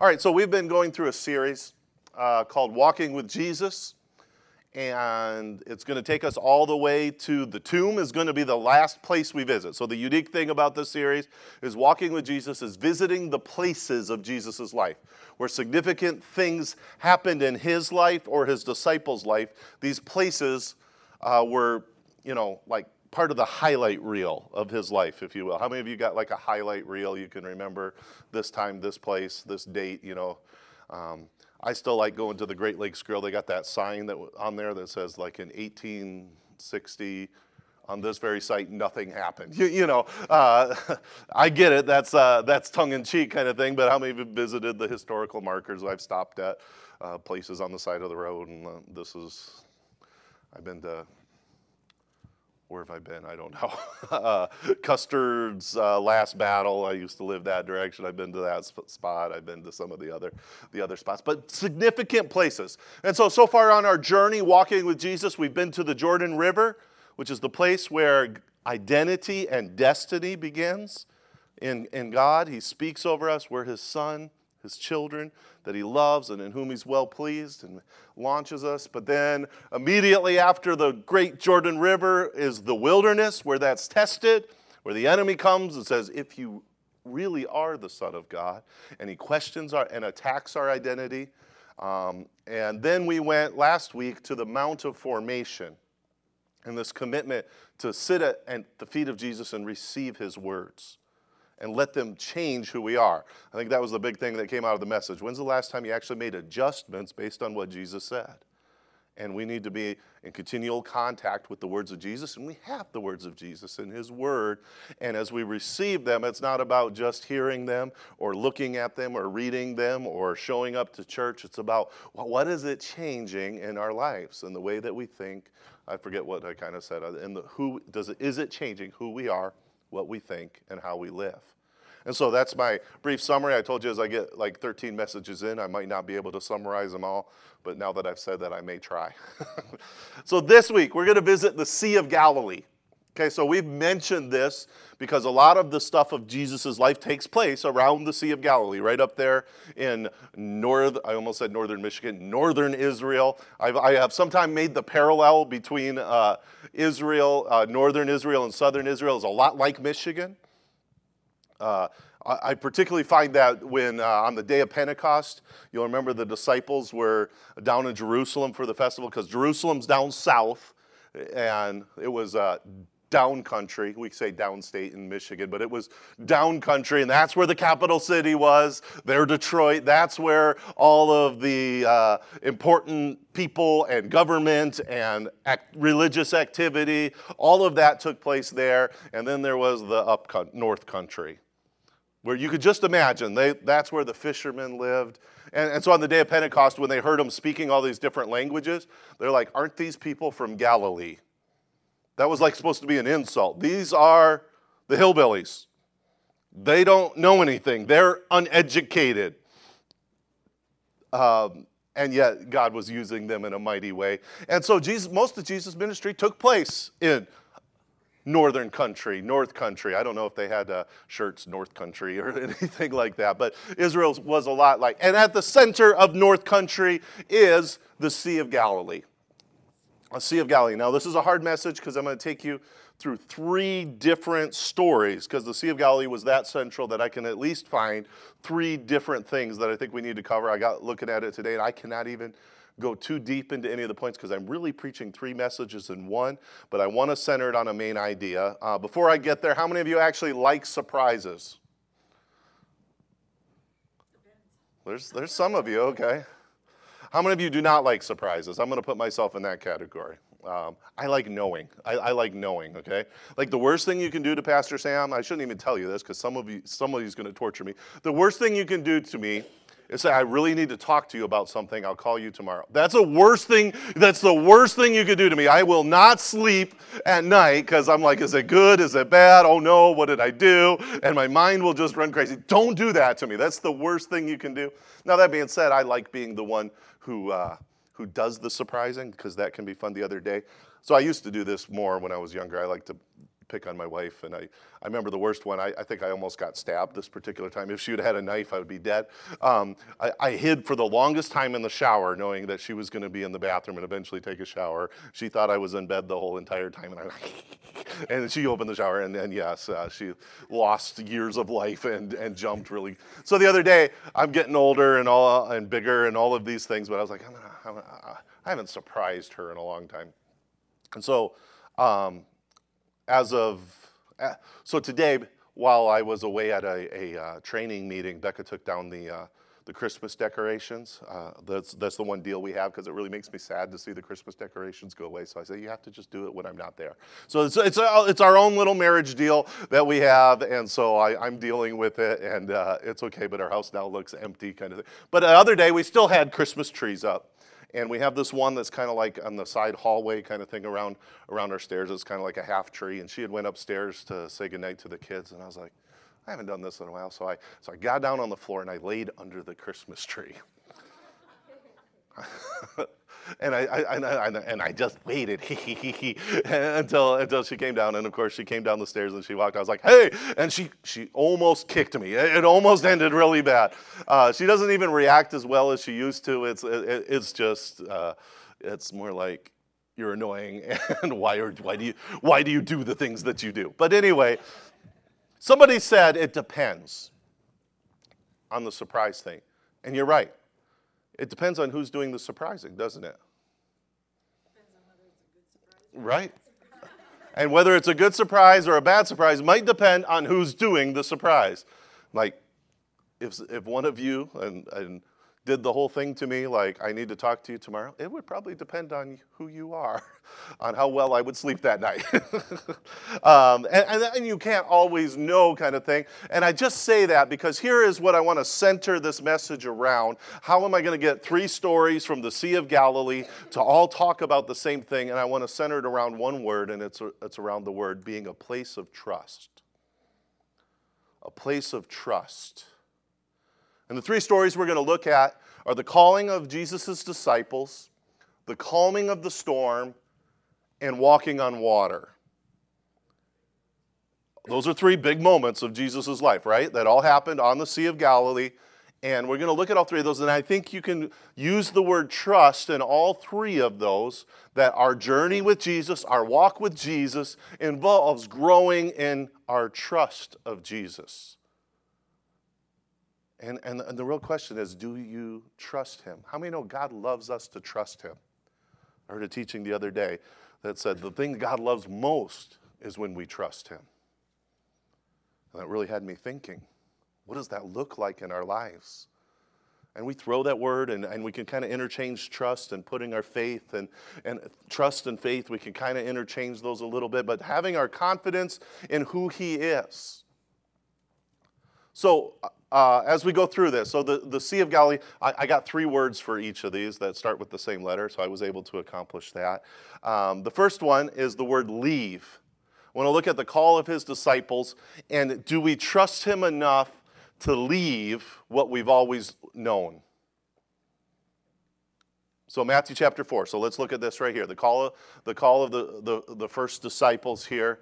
All right, so we've been going through a series called Walking with Jesus, and it's going to take us all the way to the tomb is going to be the last place we visit. So the unique thing about this series is Walking with Jesus is visiting the places of Jesus' life, where significant things happened in his life or his disciples' life. These places were, like part of the highlight reel of his life, if you will. How many of you got like a highlight reel you can remember this time, this place, this date, I still like going to the Great Lakes Grill. They got that sign that on there that says like in 1860, on this very site, nothing happened. I get it. That's tongue-in-cheek kind of thing, but how many of you visited the historical markers I've stopped at, places on the side of the road, and I've been to, where have I been? I don't know. Custer's Last Battle. I used to live that direction. I've been to that spot. I've been to some of the other spots, but significant places. And so far on our journey walking with Jesus, we've been to the Jordan River, which is the place where identity and destiny begins in God. He speaks over us. We're his son, his children that he loves and in whom he's well pleased, and launches us. But then immediately after the great Jordan River is the wilderness, where that's tested, where the enemy comes and says, if you really are the Son of God, and he questions and attacks our identity. And then we went last week to the Mount of Formation, and this commitment to sit at the feet of Jesus and receive his words and let them change who we are. I think that was the big thing that came out of the message. When's the last time you actually made adjustments based on what Jesus said? And we need to be in continual contact with the words of Jesus, and we have the words of Jesus in his word. And as we receive them, it's not about just hearing them or looking at them or reading them or showing up to church. It's about, what is it changing in our lives and the way that we think? I forget what I kind of said. Is it changing who we are, what we think, and how we live? And so that's my brief summary. I told you as I get like 13 messages in, I might not be able to summarize them all, but now that I've said that, I may try. So this week, we're going to visit the Sea of Galilee. Okay, so we've mentioned this because a lot of the stuff of Jesus' life takes place around the Sea of Galilee, right up there in I almost said northern Michigan, northern Israel. I have sometime made the parallel between Israel, northern Israel and southern Israel is a lot like Michigan. I particularly find that when on the day of Pentecost, you'll remember the disciples were down in Jerusalem for the festival, because Jerusalem's down south, and it was down country. We say downstate in Michigan, but it was down country, and that's where the capital city was. They're Detroit. That's where all of the important people and government and religious activity, all of that took place there. And then there was the north country, where you could just imagine, that's where the fishermen lived. And so on the day of Pentecost, when they heard them speaking all these different languages, they're like, aren't these people from Galilee? That was like supposed to be an insult. These are the hillbillies. They don't know anything. They're uneducated. And yet God was using them in a mighty way. And so most of Jesus' ministry took place in northern country, north country. I don't know if they had shirts north country or anything like that, but Israel was a lot like. And at the center of north country is the Sea of Galilee. A Sea of Galilee. Now, this is a hard message because I'm going to take you through 3 different stories, because the Sea of Galilee was that central that I can at least find 3 different things that I think we need to cover. I got looking at it today, and I cannot even go too deep into any of the points because I'm really preaching 3 messages in one, but I want to center it on a main idea. Before I get there, how many of you actually like surprises? There's some of you, okay. How many of you do not like surprises? I'm going to put myself in that category. I like knowing. I like knowing, okay? Like the worst thing you can do to Pastor Sam, I shouldn't even tell you this because some of you is going to torture me. The worst thing you can do to me is say, I really need to talk to you about something. I'll call you tomorrow. That's the worst thing you could do to me. I will not sleep at night because I'm like, is it good? Is it bad? Oh no, what did I do? And my mind will just run crazy. Don't do that to me. That's the worst thing you can do. Now, that being said, I like being the one who does the surprising, because that can be fun. The other day, so I used to do this more when I was younger. I like to pick on my wife, and I remember the worst one. I think I almost got stabbed this particular time. If she would have had a knife, I would be dead. I hid for the longest time in the shower, knowing that she was going to be in the bathroom and eventually take a shower. She thought I was in bed the whole entire time, and she opened the shower, and yes, she lost years of life and jumped really. So the other day, I'm getting older and bigger and all of these things, but I was like, I haven't surprised her in a long time. And so, so today, while I was away at a training meeting, Becca took down the Christmas decorations. That's the one deal we have, because it really makes me sad to see the Christmas decorations go away. So I say, you have to just do it when I'm not there. So it's our own little marriage deal that we have, and so I'm dealing with it, and it's okay, but our house now looks empty kind of thing. But the other day, we still had Christmas trees up. And we have this one that's kind of like on the side hallway kind of thing around our stairs. It's kind of like a half tree. And she had went upstairs to say goodnight to the kids. And I was like, I haven't done this in a while. So I got down on the floor and I laid under the Christmas tree. And I just waited until she came down. And of course she came down the stairs and she walked. I was like, hey! And she almost kicked me. It almost ended really bad. She doesn't even react as well as she used to. It's just it's more like, you're annoying, and why do you do the things that you do? But anyway, somebody said it depends on the surprise thing, and you're right. It depends on who's doing the surprising, doesn't it? Depends on whether it's a good surprise. Right. And whether it's a good surprise or a bad surprise might depend on who's doing the surprise. Like, if one of you and did the whole thing to me, like, I need to talk to you tomorrow, it would probably depend on who you are, on how well I would sleep that night. And you can't always know, kind of thing. And I just say that because here is what I want to center this message around. How am I going to get 3 stories from the Sea of Galilee to all talk about the same thing? And I want to center it around one word, and it's around the word being a place of trust. A place of trust. And the 3 stories we're going to look at are the calling of Jesus' disciples, the calming of the storm, and walking on water. Those are 3 big moments of Jesus' life, right? That all happened on the Sea of Galilee. And we're going to look at all 3 of those. And I think you can use the word trust in all 3 of those, that our journey with Jesus, our walk with Jesus, involves growing in our trust of Jesus. And the real question is, do you trust him? How many know God loves us to trust him? I heard a teaching the other day that said the thing God loves most is when we trust him. And that really had me thinking, what does that look like in our lives? And we throw that word, and we can kind of interchange trust and putting our faith, and trust and faith, we can kind of interchange those a little bit, but having our confidence in who he is. So as we go through this, so the Sea of Galilee, I got 3 words for each of these that start with the same letter, so I was able to accomplish that. The first one is the word leave. I want to look at the call of his disciples, and do we trust him enough to leave what we've always known? So Matthew chapter 4, so let's look at this right here. The call of the first disciples here.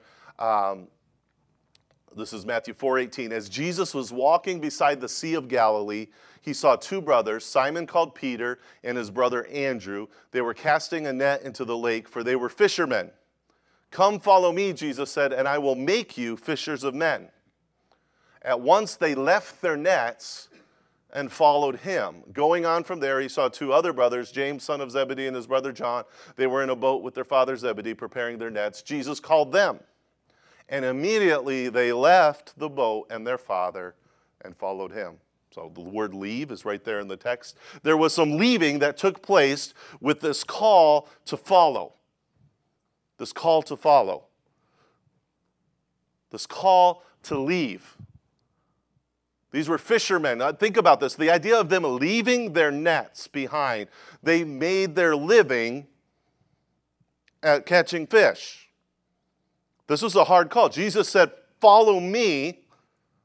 This is Matthew 4:18. As Jesus was walking beside the Sea of Galilee, he saw 2 brothers, Simon called Peter and his brother Andrew. They were casting a net into the lake, for they were fishermen. Come follow me, Jesus said, and I will make you fishers of men. At once they left their nets and followed him. Going on from there, he saw 2 other brothers, James, son of Zebedee, and his brother John. They were in a boat with their father Zebedee, preparing their nets. Jesus called them. And immediately they left the boat and their father and followed him. So the word leave is right there in the text. There was some leaving that took place with this call to follow. This call to follow. This call to leave. These were fishermen. Now, think about this. The idea of them leaving their nets behind. They made their living at catching fish. This was a hard call. Jesus said, follow me.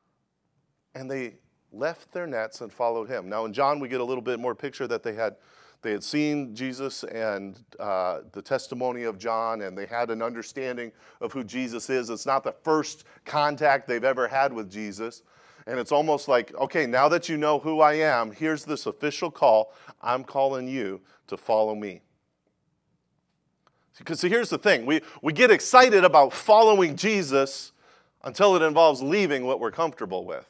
And they left their nets and followed him. Now in John, we get a little bit more picture that they had They had seen Jesus and the testimony of John, and they had an understanding of who Jesus is. It's not the first contact they've ever had with Jesus. And it's almost like, okay, now that you know who I am, here's this official call. I'm calling you to follow me. Because see, here's the thing. We get excited about following Jesus until it involves leaving what we're comfortable with.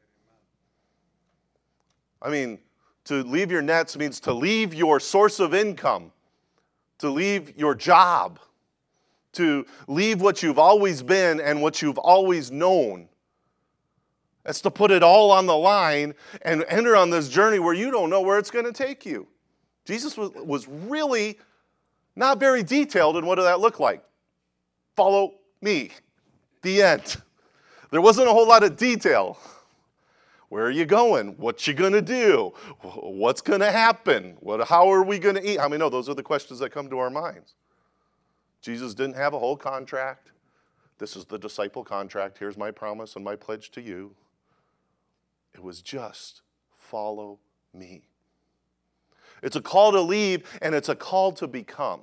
I mean, to leave your nets means to leave your source of income, to leave your job, to leave what you've always been and what you've always known. That's to put it all on the line and enter on this journey where you don't know where it's going to take you. Jesus was really not very detailed in what did that look like. Follow me. The end. There wasn't a whole lot of detail. Where are you going? What you going to do? What's going to happen? How are we going to eat? I mean, no, those are the questions that come to our minds. Jesus didn't have a whole contract. This is the disciple contract. Here's my promise and my pledge to you. It was just follow me. It's a call to leave, and it's a call to become.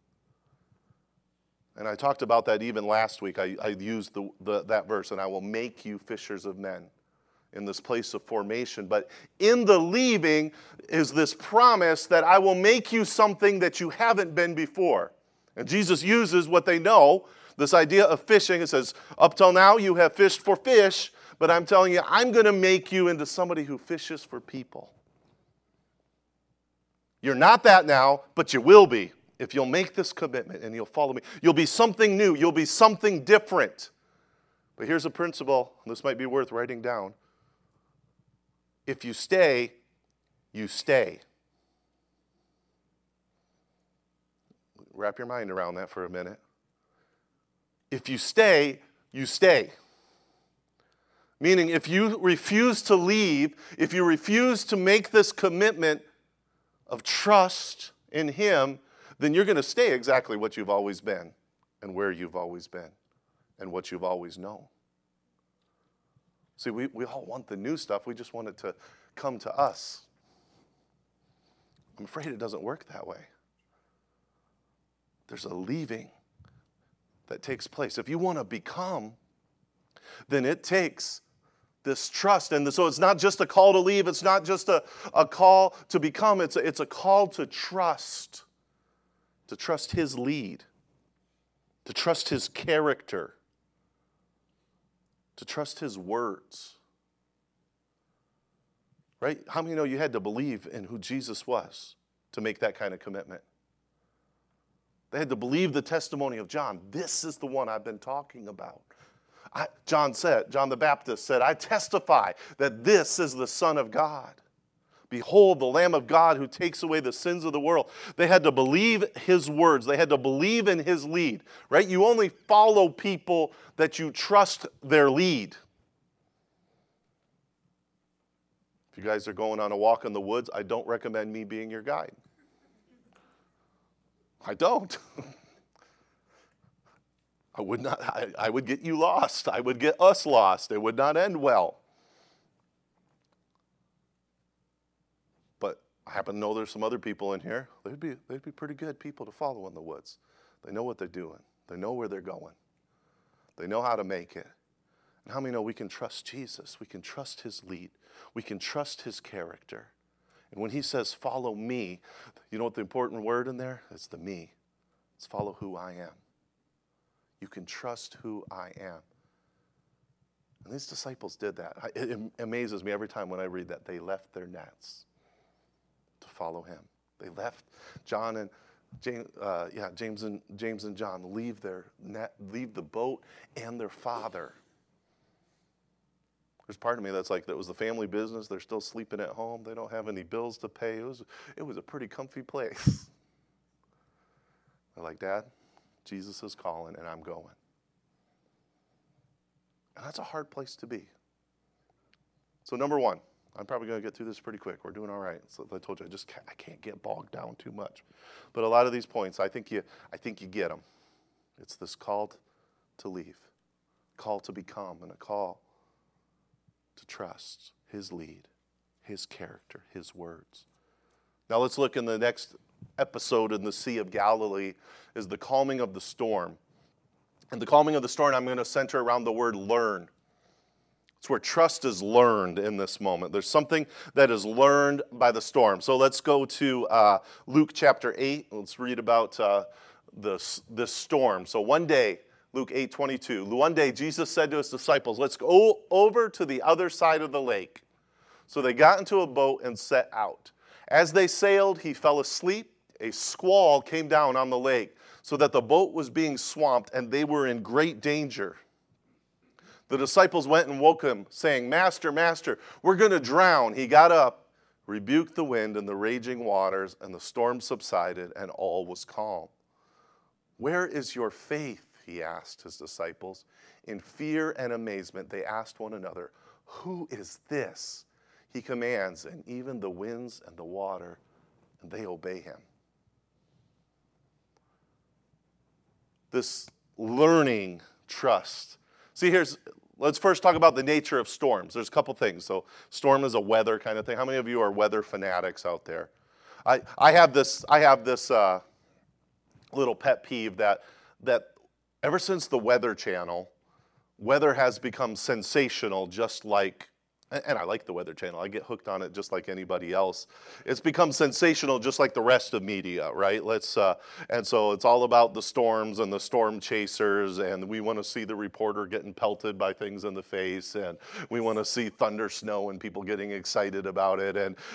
And I talked about that even last week. I used that verse, and I will make you fishers of men, in this place of formation. But in the leaving is this promise that I will make you something that you haven't been before. And Jesus uses what they know, this idea of fishing. It says, up till now you have fished for fish, but I'm telling you, I'm going to make you into somebody who fishes for people. You're not that now, but you will be if you'll make this commitment and you'll follow me. You'll be something new. You'll be something different. But here's a principle. This might be worth writing down. If you stay, you stay. Wrap your mind around that for a minute. If you stay, you stay. Meaning, if you refuse to leave, if you refuse to make this commitment of trust in Him, then you're going to stay exactly what you've always been and where you've always been and what you've always known. See, we all want the new stuff. We just want it to come to us. I'm afraid it doesn't work that way. There's a leaving that takes place. If you want to become, then it takes this trust. And so it's not just a call to leave. It's not just a call to become. It's a call to trust His lead, to trust His character, to trust His words. Right? How many know you had to believe in who Jesus was to make that kind of commitment? They had to believe the testimony of John. This is the one I've been talking about. John the Baptist said, I testify that this is the Son of God. Behold, the Lamb of God who takes away the sins of the world. They had to believe His words. They had to believe in His lead, right? You only follow people that you trust their lead. If you guys are going on a walk in the woods, I don't recommend me being your guide. I don't. I would get you lost. I would get us lost. It would not end well. I happen to know there's some other people in here. They'd be pretty good people to follow in the woods. They know what they're doing. They know where they're going. They know how to make it. And how many know we can trust Jesus? We can trust His lead. We can trust His character. And when He says, follow me, you know what the important word in there? It's the me. It's follow who I am. You can trust who I am. And these disciples did that. It amazes me every time when I read that. They left their nets to follow Him. They left John and James and John leave their net, leave the boat and their father. There's part of me that's like, that was the family business. They're still sleeping at home. They don't have any bills to pay. It was a pretty comfy place. They're like, Dad, Jesus is calling and I'm going. And that's a hard place to be. So number one, I'm probably going to get through this pretty quick. We're doing all right. So I told you, I can't get bogged down too much. But a lot of these points, I think you get them. It's this call to leave, call to become, and a call to trust His lead, His character, His words. Now let's look in the next episode in the Sea of Galilee is the calming of the storm. And the calming of the storm, I'm going to center around the word learn. It's where trust is learned in this moment. There's something that is learned by the storm. So let's go to Luke chapter 8. Let's read about this storm. So one day, Luke 8:22. One day, Jesus said to his disciples, let's go over to the other side of the lake. So they got into a boat and set out. As they sailed, he fell asleep. A squall came down on the lake, so that the boat was being swamped, and they were in great danger. The disciples went and woke him, saying, Master, Master, we're going to drown. He got up, rebuked the wind and the raging waters, and the storm subsided, and all was calm. Where is your faith? He asked his disciples. In fear and amazement, they asked one another, who is this? He commands, and even the winds and the water, and they obey him. This learning trust. See, let's first talk about the nature of storms. There's a couple things. So storm is a weather kind of thing. How many of you are weather fanatics out there? I have this little pet peeve that ever since the Weather Channel, weather has become sensational, just like, and I like the Weather Channel. I get hooked on it just like anybody else. It's become sensational just like the rest of media, right? And so it's all about the storms and the storm chasers, and we want to see the reporter getting pelted by things in the face, and we want to see thunder, snow, and people getting excited about it,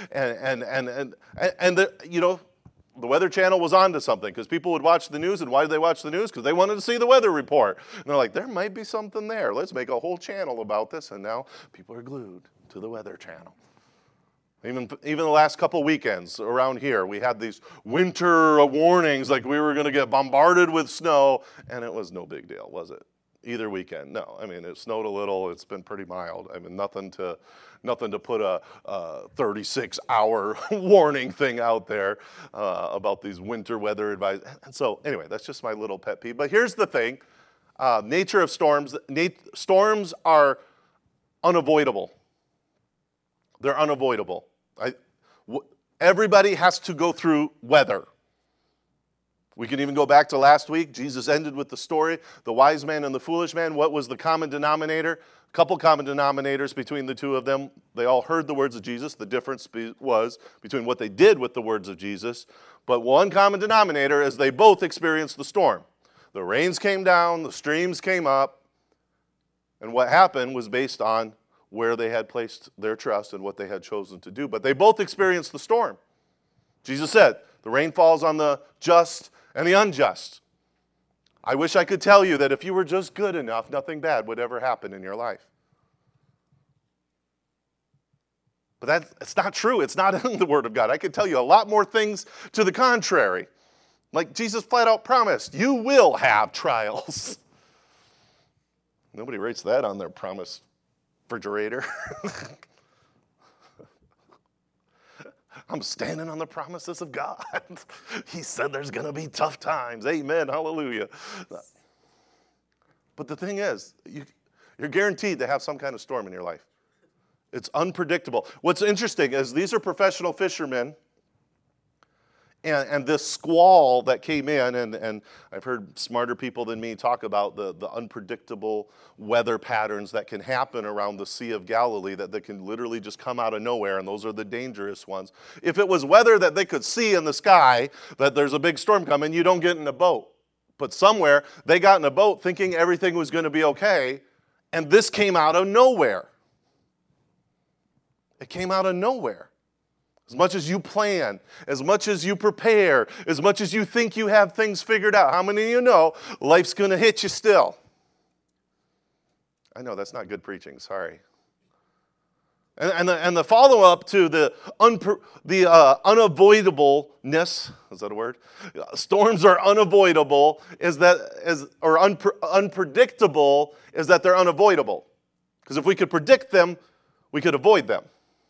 the Weather Channel was onto something because people would watch the news, and why did they watch the news? Because they wanted to see the weather report. And they're like, there might be something there. Let's make a whole channel about this, and now people are glued to the Weather Channel. Even the last couple weekends around here, we had these winter warnings like we were going to get bombarded with snow, and it was no big deal, was it? Either weekend. No, I mean, it snowed a little. It's been pretty mild. I mean, nothing to put a 36-hour warning thing out there about these winter weather advice. And so, anyway, that's just my little pet peeve. But here's the thing. Nature of storms. Storms are unavoidable. They're unavoidable. Everybody has to go through weather. We can even go back to last week. Jesus ended with the story, the wise man and the foolish man. What was the common denominator? A couple common denominators between the two of them. They all heard the words of Jesus. The difference was between what they did with the words of Jesus. But one common denominator is they both experienced the storm. The rains came down, the streams came up, and what happened was based on where they had placed their trust and what they had chosen to do. But they both experienced the storm. Jesus said, the rain falls on the just and the unjust. I wish I could tell you that if you were just good enough, nothing bad would ever happen in your life. But it's not true. It's not in the Word of God. I could tell you a lot more things to the contrary. Like Jesus flat out promised, you will have trials. Nobody writes that on their promise refrigerator. I'm standing on the promises of God. He said there's going to be tough times. Amen. Hallelujah. But the thing is, you're guaranteed to have some kind of storm in your life. It's unpredictable. What's interesting is these are professional fishermen, and this squall that came in, and I've heard smarter people than me talk about the unpredictable weather patterns that can happen around the Sea of Galilee that can literally just come out of nowhere, and those are the dangerous ones. If it was weather that they could see in the sky, that there's a big storm coming, you don't get in a boat. But somewhere, they got in a boat thinking everything was going to be okay, and this came out of nowhere. It came out of nowhere. As much as you plan, as much as you prepare, as much as you think you have things figured out, how many of you know life's going to hit you still? I know that's not good preaching, sorry. And the follow-up to the unavoidableness, is that a word? Storms are unavoidable, unpredictable, is that they're unavoidable. Because if we could predict them, we could avoid them.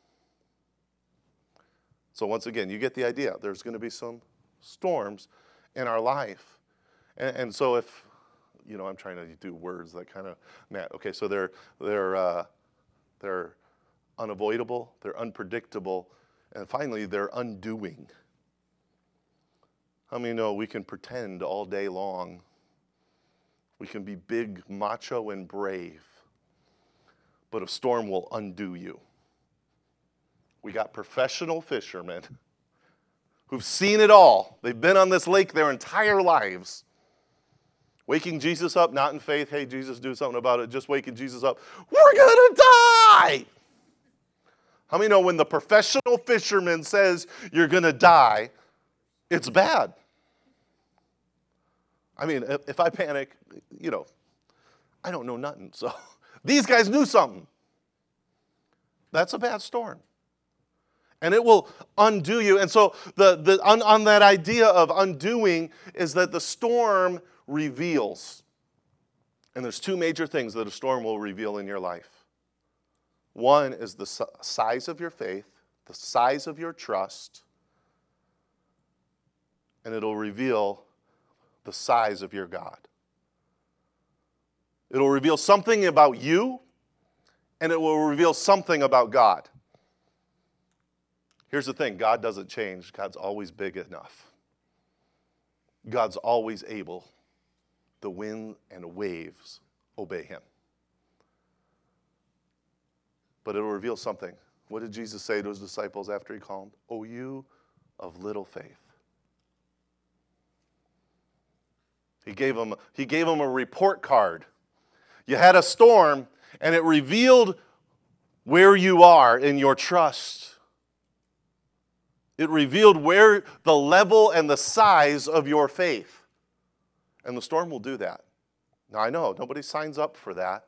So once again, you get the idea. There's going to be some storms in our life. And so if, I'm trying to do words that kind of, okay, so they're unavoidable, they're unpredictable, And finally, they're undoing. How many know we can pretend all day long? We can be big, macho, and brave, but a storm will undo you. We got professional fishermen who've seen it all. They've been on this lake their entire lives. Waking Jesus up, not in faith, hey, Jesus, do something about it, just waking Jesus up, we're going to die. How many know when the professional fisherman says you're going to die, it's bad? I mean, if I panic, I don't know nothing. So these guys knew something. That's a bad storm. And it will undo you. And so on that idea of undoing is that the storm reveals. And there's two major things that a storm will reveal in your life. One is the size of your faith, the size of your trust, and it'll reveal the size of your God. It'll reveal something about you, and it will reveal something about God. Here's the thing, God doesn't change. God's always big enough. God's always able. The wind and waves obey him. But it'll reveal something. What did Jesus say to his disciples after he called them? Oh, you of little faith. He gave them a report card. You had a storm, and it revealed where you are in your trust. It revealed where the level and the size of your faith. And the storm will do that. Now, I know nobody signs up for that.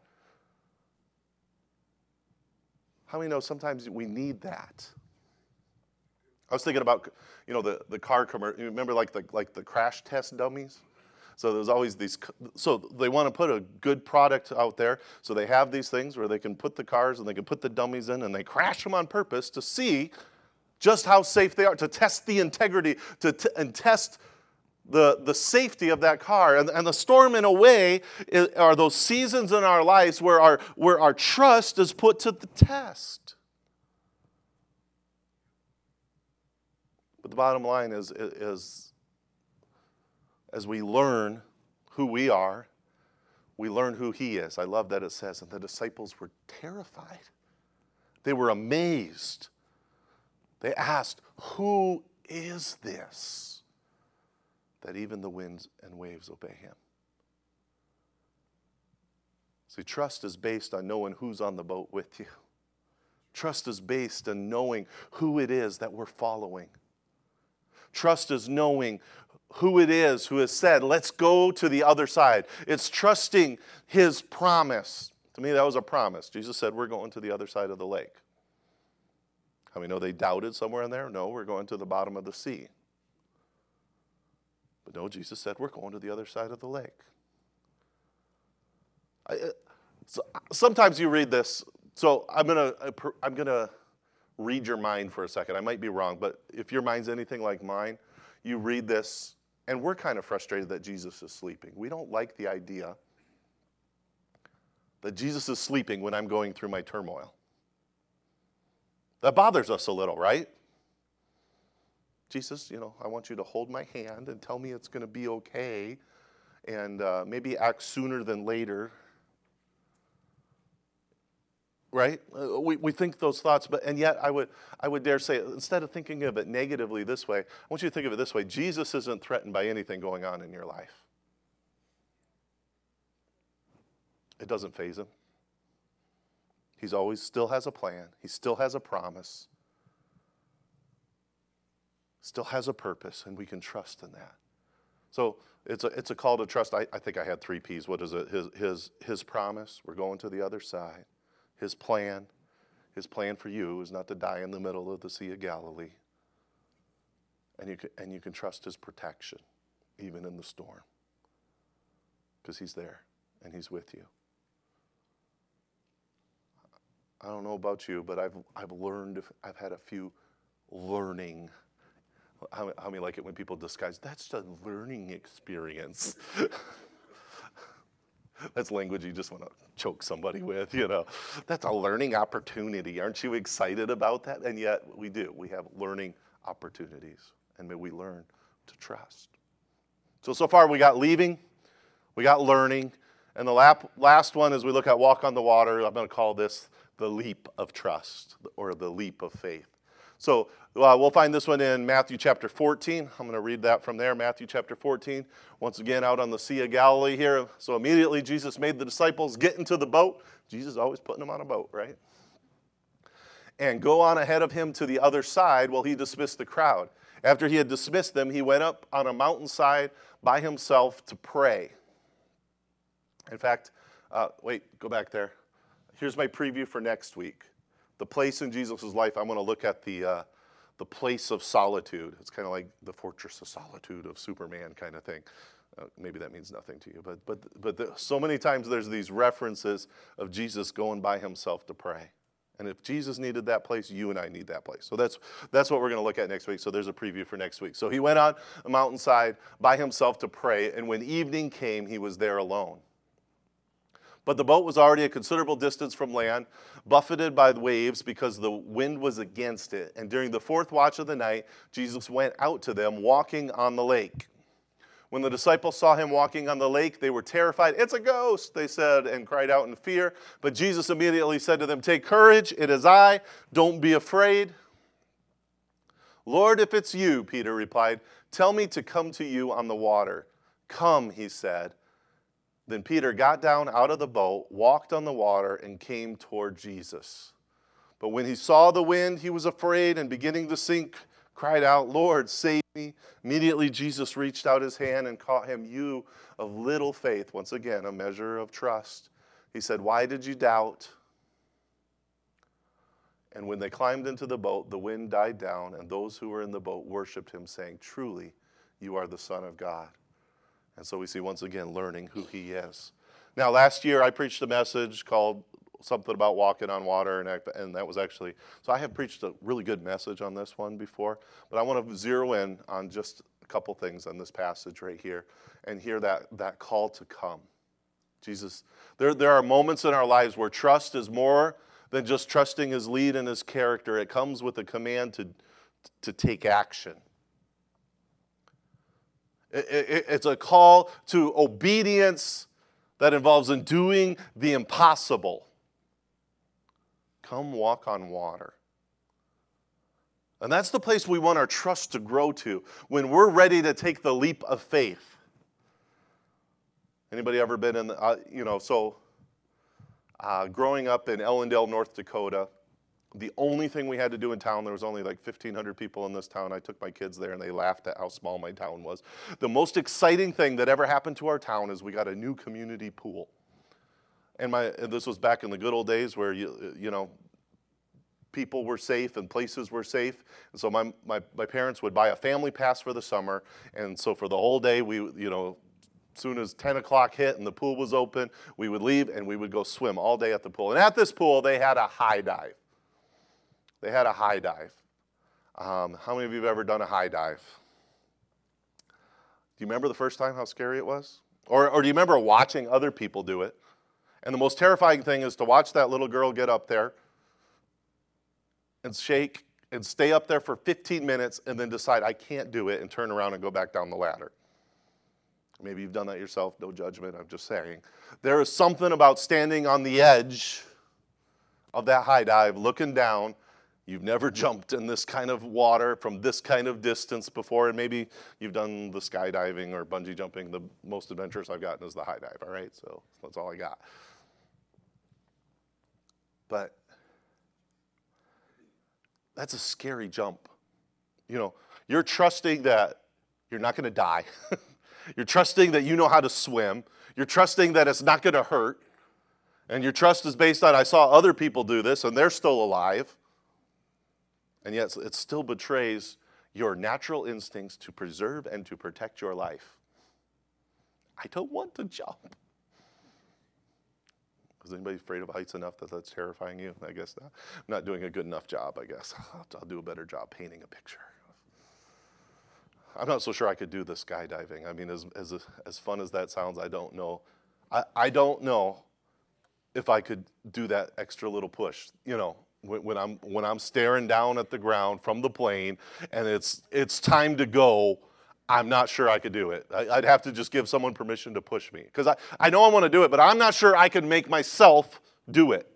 How many know sometimes we need that? I was thinking about, the car commercial. You remember like the crash test dummies? So there's always these, so they want to put a good product out there. So they have these things where they can put the cars and they can put the dummies in and they crash them on purpose to see just how safe they are, to test the integrity, and test the safety of that car. And the storm, in a way, are those seasons in our lives where our trust is put to the test. But the bottom line is as we learn who we are, we learn who he is. I love that it says, and the disciples were terrified. They were amazed. They asked, who is this that even the winds and waves obey him? See, trust is based on knowing who's on the boat with you. Trust is based on knowing who it is that we're following. Trust is knowing who it is who has said, let's go to the other side. It's trusting his promise. To me, that was a promise. Jesus said, we're going to the other side of the lake. How many know they doubted somewhere in there? No, we're going to the bottom of the sea. But no, Jesus said, we're going to the other side of the lake. Sometimes you read this. So I'm gonna read your mind for a second. I might be wrong, but if your mind's anything like mine, you read this, and we're kind of frustrated that Jesus is sleeping. We don't like the idea that Jesus is sleeping when I'm going through my turmoil. That bothers us a little, right? Jesus, I want you to hold my hand and tell me it's going to be okay, and maybe act sooner than later. Right? We think those thoughts, and yet I would dare say, instead of thinking of it negatively this way, I want you to think of it this way. Jesus isn't threatened by anything going on in your life. It doesn't faze him. He's always still has a plan. He still has a promise. Still has a purpose, and we can trust in that. So it's a call to trust. I think I had 3 P's. What is it? His promise. We're going to the other side. His plan for you is not to die in the middle of the Sea of Galilee. And you can trust his protection, even in the storm, because he's there and he's with you. I don't know about you, but I've learned. I've had a few learning. How many like it when people disguise? That's a learning experience. That's language you just want to choke somebody with, That's a learning opportunity. Aren't you excited about that? And yet we do. We have learning opportunities. And may we learn to trust. So far we got leaving, we got learning, and the last one as we look at walk on the water, I'm going to call this the leap of trust or the leap of faith. So we'll find this one in Matthew chapter 14. I'm going to read that from there, Matthew chapter 14. Once again, out on the Sea of Galilee here. So immediately Jesus made the disciples get into the boat. Jesus is always putting them on a boat, right? And go on ahead of him to the other side while he dismissed the crowd. After he had dismissed them, he went up on a mountainside by himself to pray. In fact, go back there. Here's my preview for next week. The place in Jesus' life, I'm going to look at the place of solitude. It's kind of like the fortress of solitude of Superman kind of thing. Maybe that means nothing to you, but so many times there's these references of Jesus going by himself to pray. And if Jesus needed that place, you and I need that place. So that's what we're going to look at next week. So there's a preview for next week. So he went on a mountainside by himself to pray, and when evening came, he was there alone. But the boat was already a considerable distance from land, buffeted by the waves because the wind was against it. And during the fourth watch of the night, Jesus went out to them walking on the lake. When the disciples saw him walking on the lake, they were terrified. "It's a ghost," they said, and cried out in fear. But Jesus immediately said to them, "Take courage, it is I. Don't be afraid." "Lord, if it's you," Peter replied, "tell me to come to you on the water." "Come," he said. Then Peter got down out of the boat, walked on the water, and came toward Jesus. But when he saw the wind, he was afraid, and beginning to sink, cried out, "Lord, save me." Immediately Jesus reached out his hand and caught him. "You of little faith," once again, a measure of trust. He said, "Why did you doubt?" And when they climbed into the boat, the wind died down, and those who were in the boat worshiped him, saying, "Truly, you are the Son of God." And so we see once again learning who he is. Now, last year I preached a message called something about walking on water, and that was actually, so I have preached a really good message on this one before, but I want to zero in on just a couple things on this passage right here and hear that call to come. Jesus, there are moments in our lives where trust is more than just trusting his lead and his character. It comes with a command to take action. It's a call to obedience that involves in doing the impossible. Come walk on water. And that's the place we want our trust to grow to when we're ready to take the leap of faith. Anybody ever been in, growing up in Ellendale, North Dakota, the only thing we had to do in town, there was only like 1,500 people in this town. I took my kids there and they laughed at how small my town was. The most exciting thing that ever happened to our town is we got a new community pool. And this was back in the good old days where, people were safe and places were safe. And so my parents would buy a family pass for the summer. And so for the whole day, as soon as 10 o'clock hit and the pool was open, we would leave and we would go swim all day at the pool. And at this pool, they had a high dive. They had a high dive. How many of you have ever done a high dive? Do you remember the first time how scary it was? Or do you remember watching other people do it? And the most terrifying thing is to watch that little girl get up there and shake and stay up there for 15 minutes and then decide, I can't do it, and turn around and go back down the ladder. Maybe you've done that yourself, no judgment, I'm just saying. There is something about standing on the edge of that high dive, looking down. You've never jumped in this kind of water from this kind of distance before, and maybe you've done the skydiving or bungee jumping. The most adventurous I've gotten is the high dive, all right? So that's all I got. But that's a scary jump. You're trusting that you're not going to die. You're trusting that you know how to swim. You're trusting that it's not going to hurt. And your trust is based on, I saw other people do this, and they're still alive. And yet it still betrays your natural instincts to preserve and to protect your life. I don't want to jump. Is anybody afraid of heights enough that that's terrifying you? I guess not. I'm not doing a good enough job, I guess. I'll do a better job painting a picture. I'm not so sure I could do the skydiving. I mean, as fun as that sounds, I don't know I don't know if I could do that extra little push, when I'm staring down at the ground from the plane and it's time to go. I'm not sure I could do it. I'd have to just give someone permission to push me, because I know I want to do it, but I'm not sure I can make myself do it.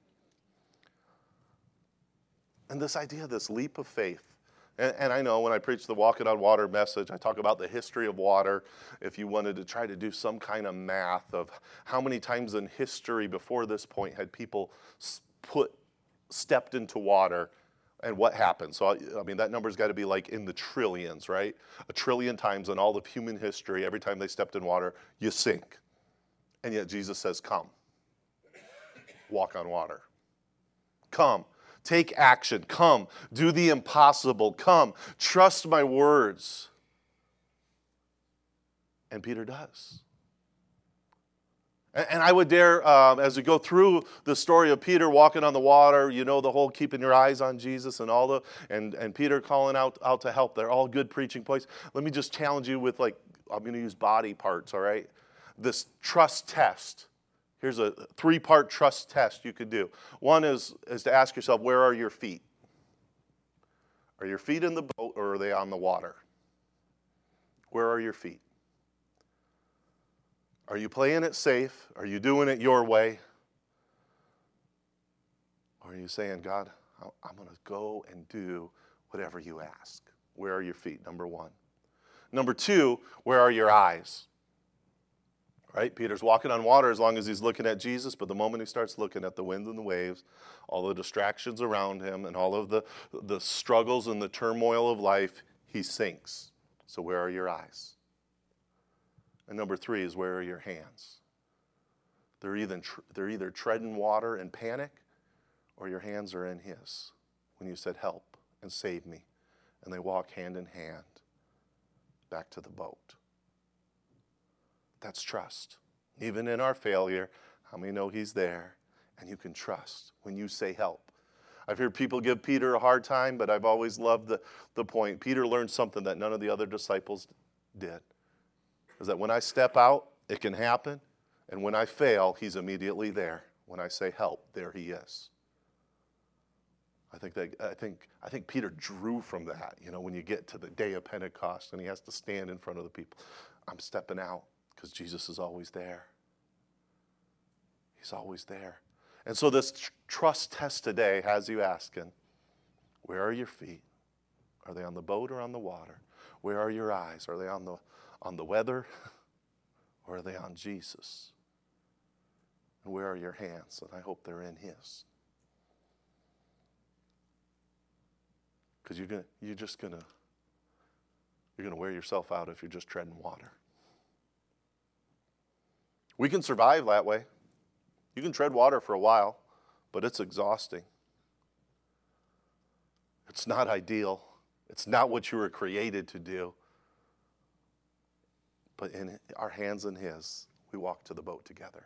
And this idea, this leap of faith, and I know when I preach the Walking on Water message, I talk about the history of water. If you wanted to try to do some kind of math of how many times in history before this point had people stepped into water and what happened. So, I mean, that number's got to be like in the trillions, right? 1 trillion times in all of human history, every time they stepped in water, you sink. And yet Jesus says, come, walk on water. Come. Take action. Come. Do the impossible. Come. Trust my words. And Peter does. And I would dare, as we go through the story of Peter walking on the water, the whole keeping your eyes on Jesus and all and Peter calling out to help. They're all good preaching points. Let me just challenge you with, I'm going to use body parts, all right? This trust test. Here's a 3-part trust test you could do. One is to ask yourself, where are your feet? Are your feet in the boat, or are they on the water? Where are your feet? Are you playing it safe? Are you doing it your way? Or are you saying, God, I'm going to go and do whatever you ask? Where are your feet? Number 1. Number 2, where are your eyes? Right? Peter's walking on water as long as he's looking at Jesus, but the moment he starts looking at the wind and the waves, all the distractions around him, and all of the struggles and the turmoil of life, he sinks. So where are your eyes? And number 3 is, where are your hands? They're either treading water in panic, or your hands are in his. When you said, help and save me, and they walk hand in hand back to the boat. That's trust. Even in our failure, how many know he's there? And you can trust when you say help. I've heard people give Peter a hard time, but I've always loved the point. Peter learned something that none of the other disciples did. Is that when I step out, it can happen. And when I fail, he's immediately there. When I say help, there he is. I think Peter drew from that, when you get to the day of Pentecost and he has to stand in front of the people. I'm stepping out. Because Jesus is always there. He's always there. And so this trust test today has you asking, where are your feet? Are they on the boat or on the water? Where are your eyes? Are they on the weather? Or are they on Jesus? And where are your hands? And I hope they're in his. Because you're gonna wear yourself out if you're just treading water. We can survive that way. You can tread water for a while, but it's exhausting. It's not ideal. It's not what you were created to do. But in our hands and his, we walk to the boat together.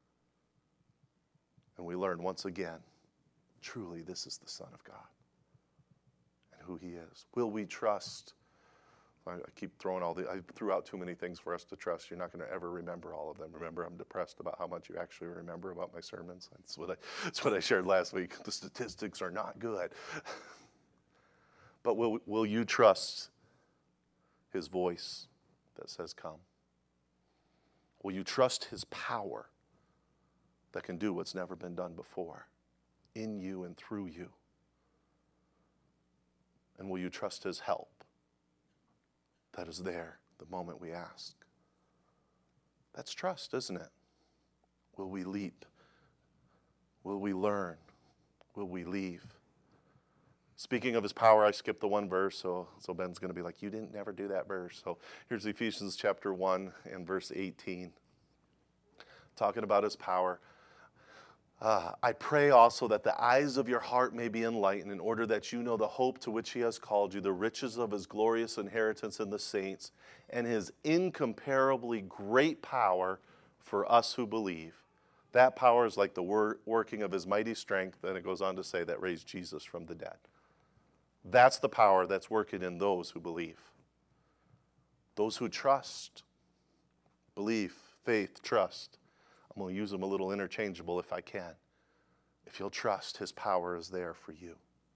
And we learn once again, truly this is the Son of God and who he is. Will we trust? I keep throwing I threw out too many things for us to trust. You're not going to ever remember all of them. Remember, I'm depressed about how much you actually remember about my sermons. That's what I shared last week. The statistics are not good. But will you trust his voice that says, come? Will you trust his power that can do what's never been done before in you and through you? And will you trust his help that is there the moment we ask? That's trust, isn't it? Will we leap? Will we learn? Will we leave? Speaking of his power, I skipped the one verse, so Ben's going to be like, you didn't never do that verse. So here's Ephesians chapter 1 and verse 18, talking about his power. I pray also that the eyes of your heart may be enlightened, in order that you know the hope to which he has called you, the riches of his glorious inheritance in the saints, and his incomparably great power for us who believe. That power is like the working of his mighty strength, and it goes on to say, that raised Jesus from the dead. That's the power that's working in those who believe. Those who trust. Belief, faith, trust. I'm going to use them a little interchangeable if I can. If you'll trust, his power is there for you.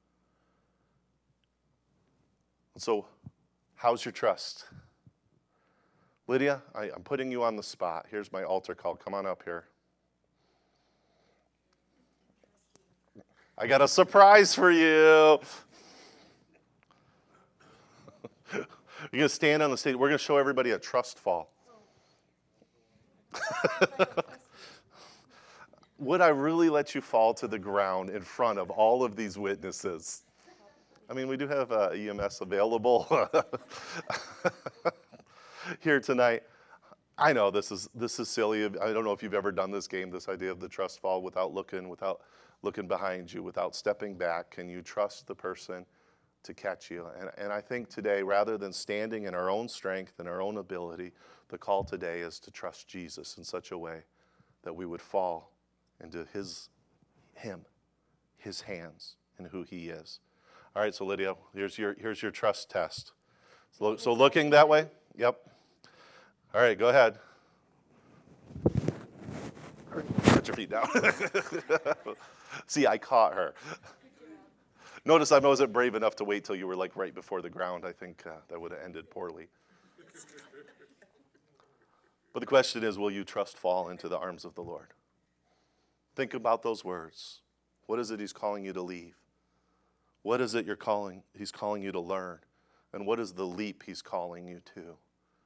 And so, how's your trust? Lydia, I'm putting you on the spot. Here's my altar call. Come on up here. I got a surprise for you. You're going to stand on the stage. We're going to show everybody a trust fall. Would I really let you fall to the ground in front of all of these witnesses? I mean, we do have EMS available here tonight. I know this is silly. I don't know if you've ever done this game, this idea of the trust fall, without looking behind you, without stepping back. Can you trust the person to catch you? And I think today, rather than standing in our own strength and our own ability, the call today is to trust Jesus in such a way that we would fall into his hands, and who he is. All right, so Lydia, here's your trust test. So looking that way? Yep. All right, go ahead. Put your feet down. See, I caught her. Notice I wasn't brave enough to wait till you were like right before the ground. I think that would have ended poorly. But the question is, will you trust fall into the arms of the Lord? Think about those words. What is it he's calling you to leave? What is it he's calling you to learn? And what is the leap he's calling you to?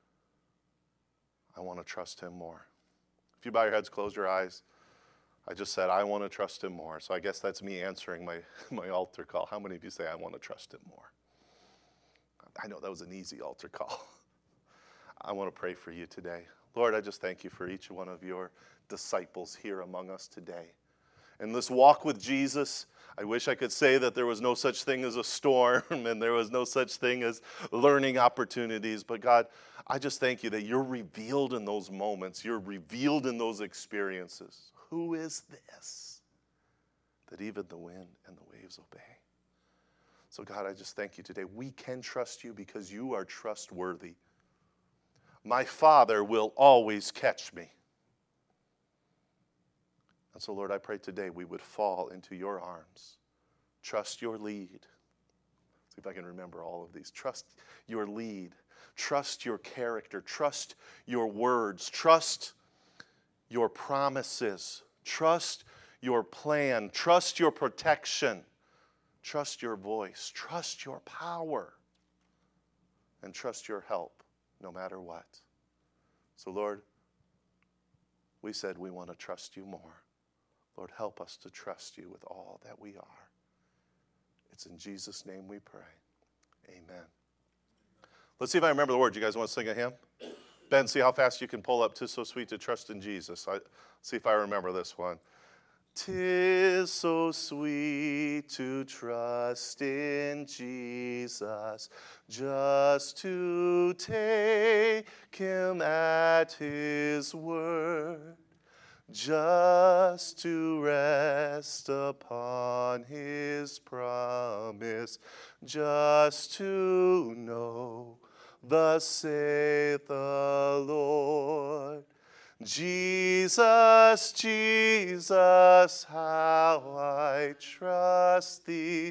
I want to trust him more. If you bow your heads, close your eyes. I just said, I want to trust him more. So I guess that's me answering my altar call. How many of you say, I want to trust him more? I know that was an easy altar call. I want to pray for you today. Lord, I just thank you for each one of your disciples here among us today. In this walk with Jesus, I wish I could say that there was no such thing as a storm and there was no such thing as learning opportunities. But God, I just thank you that you're revealed in those moments. You're revealed in those experiences. Who is this? That even the wind and the waves obey. So God, I just thank you today. We can trust you because you are trustworthy. My Father will always catch me. And so, Lord, I pray today we would fall into your arms. Trust your lead. See if I can remember all of these. Trust your lead. Trust your character. Trust your words. Trust your promises. Trust your plan. Trust your protection. Trust your voice. Trust your power. And trust your help no matter what. So, Lord, we said we want to trust you more. Lord, help us to trust you with all that we are. It's in Jesus' name we pray. Amen. Let's see if I remember the words. You guys want to sing a hymn? Ben, see how fast you can pull up 'Tis so sweet to trust in Jesus. See if I remember this one. 'Tis so sweet to trust in Jesus, just to take him at his word. Just to rest upon his promise, just to know, thus saith the Lord. Jesus, Jesus, how I trust thee.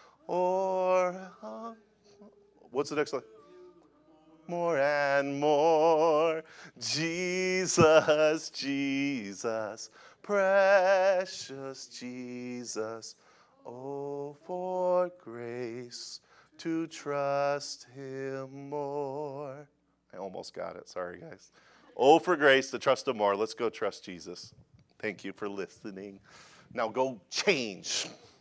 What's the next line? More and more, Jesus, Jesus, precious Jesus, oh, for grace to trust him more. I almost got it, sorry guys. Oh, for grace to trust him more. Let's go trust Jesus. Thank you for listening. Now go change.